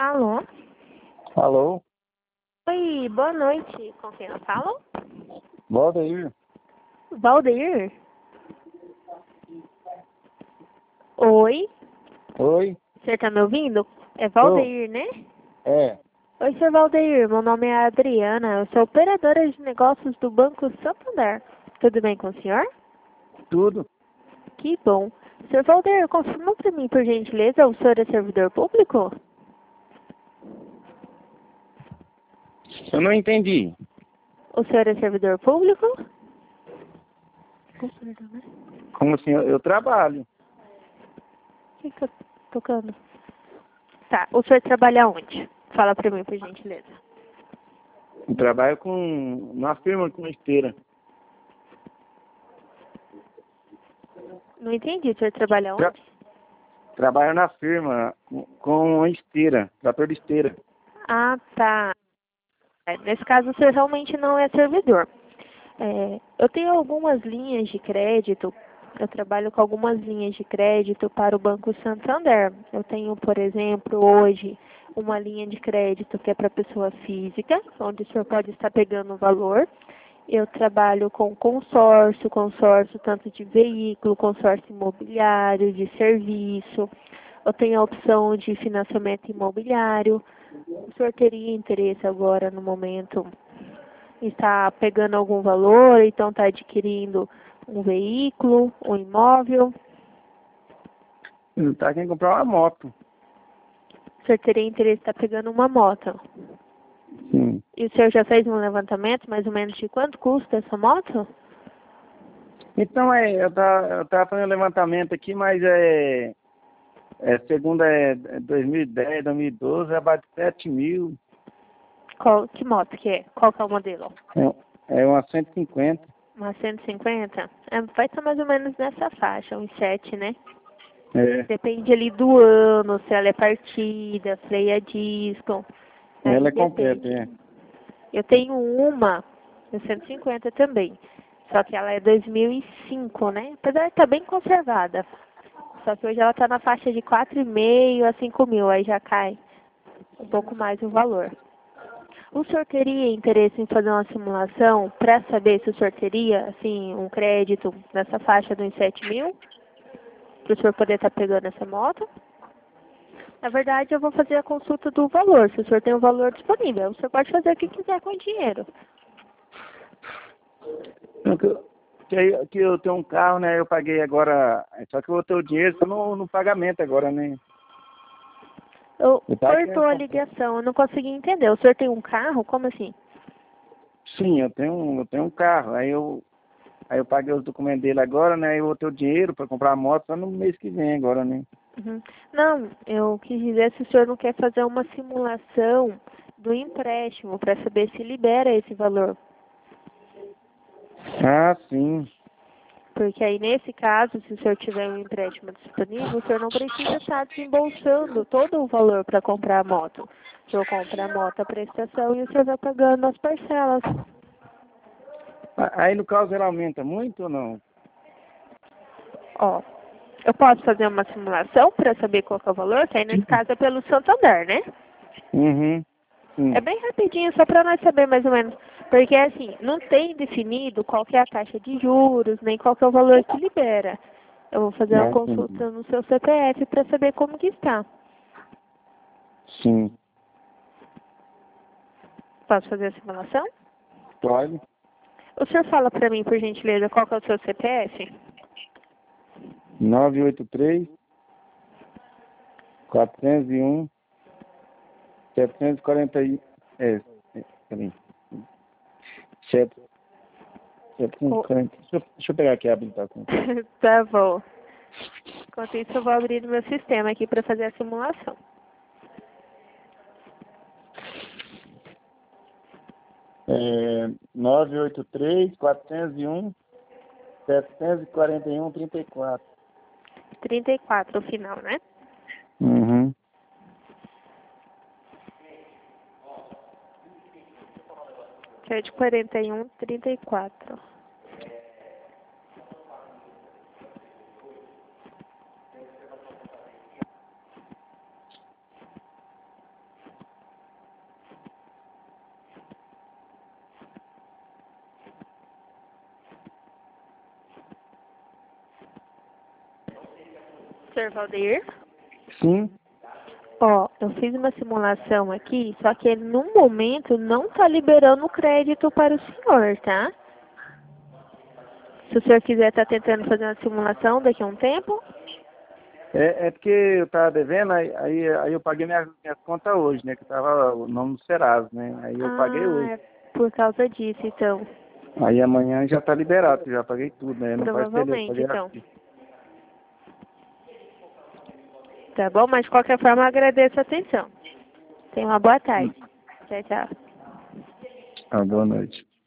Alô? Alô? Oi, boa noite. Com quem eu falo? Valdeir. Valdeir? Oi? Oi? Você tá me ouvindo? É Tô. Valdeir, né? É. Oi, senhor Valdeir. Meu nome é Adriana. Eu sou operadora de negócios do Banco Santander. Tudo bem com o senhor? Tudo. Que bom. Senhor Valdeir, confirma para mim, por gentileza, o senhor é servidor público? Eu não entendi. O senhor é servidor público? Perdão, né? Como assim? Eu trabalho. O que eu tô tocando? Tá, o senhor trabalha onde? Fala pra mim, por gentileza. Eu trabalho com uma firma com esteira. Não entendi, o senhor trabalha Tra- onde? Trabalho na firma com esteira, trator de esteira. Ah, tá. Nesse caso, o senhor realmente não é servidor. Eu tenho algumas linhas de crédito, eu trabalho com algumas linhas de crédito para o Banco Santander. Eu tenho, por exemplo, hoje, uma linha de crédito que é para pessoa física, onde o senhor pode estar pegando o valor. Eu trabalho com consórcio tanto de veículo, consórcio imobiliário, de serviço. Eu tenho a opção de financiamento imobiliário. O senhor teria interesse agora, no momento, em estar pegando algum valor, então está adquirindo um veículo, um imóvel? Tá querendo comprar uma moto. O senhor teria interesse em estar pegando uma moto? Sim. E o senhor já fez um levantamento, mais ou menos, de quanto custa essa moto? Então eu tava fazendo levantamento aqui, mas segundo 2010, 2012, é abaixo de 7 mil. Que moto que é? Qual que é o modelo? É uma 150. Uma 150? Vai estar mais ou menos nessa faixa, uns 7, né? É. Depende ali do ano, se ela é partida, freia a disco. Aí Ela é completa, depende. é. Eu tenho uma, de 150 também. Só que ela é 2005, né? Apesar de estar bem conservada. Só que hoje ela está na faixa de 4,5 a 5 mil. Aí já cai um pouco mais o valor. O senhor teria interesse em fazer uma simulação para saber se o senhor teria, assim, um crédito nessa faixa dos 7 mil? Para o senhor poder estar pegando essa moto? Na verdade, eu vou fazer a consulta do valor, se o senhor tem o valor disponível. O senhor pode fazer o que quiser com o dinheiro. Não, que eu tenho um carro, né? Eu paguei agora. Só que eu vou ter o dinheiro só no pagamento agora, né? Eu tava querendo Cortou a comprar. ligação, eu não consegui entender. O senhor tem um carro? Como assim? Sim, eu tenho um carro. Aí eu paguei os documentos dele agora, né? Eu vou ter o dinheiro para comprar a moto só no mês que vem agora, né? Uhum. Não, eu quis dizer se o senhor não quer fazer uma simulação do empréstimo para saber se libera esse valor. Ah, sim. Porque aí, nesse caso, se o senhor tiver um empréstimo disponível, o senhor não precisa estar desembolsando todo o valor para comprar a moto. O senhor compra a moto a prestação e o senhor vai pagando as parcelas. Aí no caso ela aumenta muito ou não? Ó, eu posso fazer uma simulação para saber qual que é o valor, que aí nesse caso é pelo Santander, né? Uhum. É Sim. bem rapidinho, só para nós saber mais ou menos. Porque assim, não tem definido qual que é a taxa de juros, nem qual que é o valor que libera. Eu vou fazer uma Ah, sim. consulta no seu CPF para saber como que está. Sim. Posso fazer a simulação? Pode. O senhor fala para mim, por gentileza, qual que é o seu CPF? 983 401 741. Peraí. 740. Deixa eu pegar aqui a habilitação. Tá bom. Enquanto isso, eu vou abrir o meu sistema aqui para fazer a simulação. É 983 401 741 34. 34 o final, né? Uhum. 741, 34. Sr. Valdeir? Sim. Ó, eu fiz uma simulação aqui, só que ele, no momento, não está liberando o crédito para o senhor, tá? Se o senhor quiser estar tentando fazer uma simulação daqui a um tempo. É porque eu estava devendo, aí eu paguei minha conta hoje, né? Que estava o nome do Serasa, né? Aí eu paguei hoje. É por causa disso, então. Aí amanhã já está liberado, já paguei tudo, né? Não faz perder, Provavelmente, então. Tá bom? Mas de qualquer forma eu agradeço a atenção. Tenha uma boa tarde. Tchau, tchau. Boa noite.